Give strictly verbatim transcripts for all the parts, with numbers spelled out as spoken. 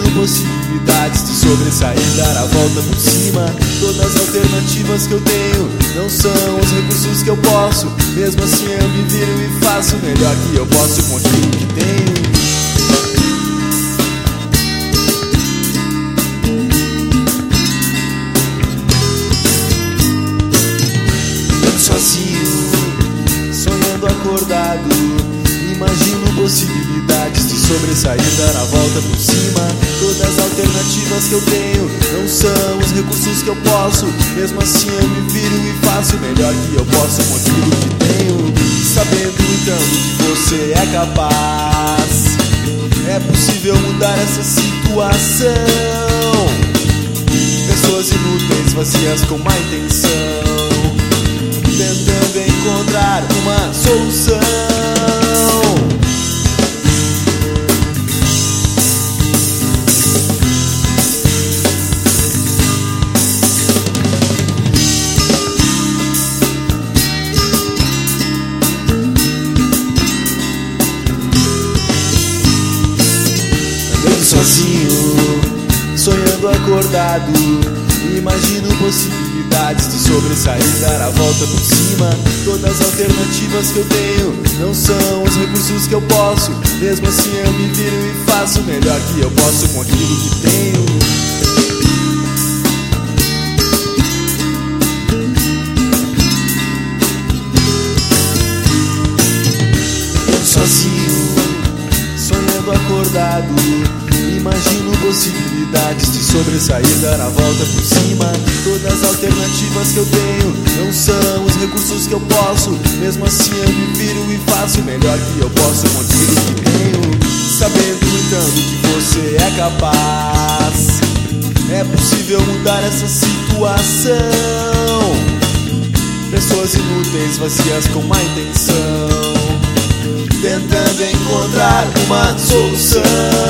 Imagino possibilidades de sobressair, dar a volta por cima. Todas as alternativas que eu tenho não são os recursos que eu posso. Mesmo assim eu me viro e faço o melhor que eu posso com aquilo que tenho. Sozinho, sonhando acordado, imagino possibilidades de sobressair, dar a volta por cima. Todas as alternativas que eu tenho não são os recursos que eu posso. Mesmo assim eu me viro e faço o melhor que eu posso com aquilo que tenho. Sabendo então do que você é capaz, é possível mudar essa situação. Pessoas inúteis, vazias com má intenção, tentando encontrar uma solução. Andando sozinho, sonhando acordado, imagino possibilidades de sobressair, dar a volta por cima. Todas as alternativas que eu tenho não são os recursos que eu posso. Mesmo assim eu me viro e faço o melhor que eu posso com aquilo que tenho. Sozinho, sonhando acordado, imagino possibilidades de sobressair, dar a volta por cima. Todas as alternativas que eu tenho não são os recursos que eu posso. Mesmo assim eu me viro e faço o melhor que eu posso com aquilo que tenho. Sabendo então do que você é capaz, é possível mudar essa situação. Pessoas inúteis, vazias com má intenção, tentando encontrar uma solução.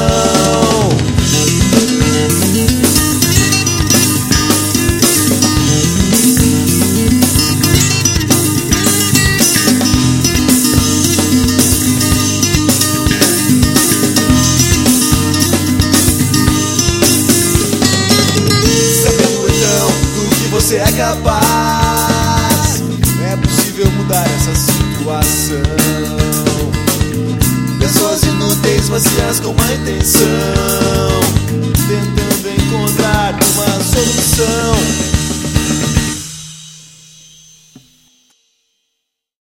Sabendo então do que você é capaz, é possível mudar essa situação. Pessoas inúteis, vazias com má intenção, tentando encontrar uma solução.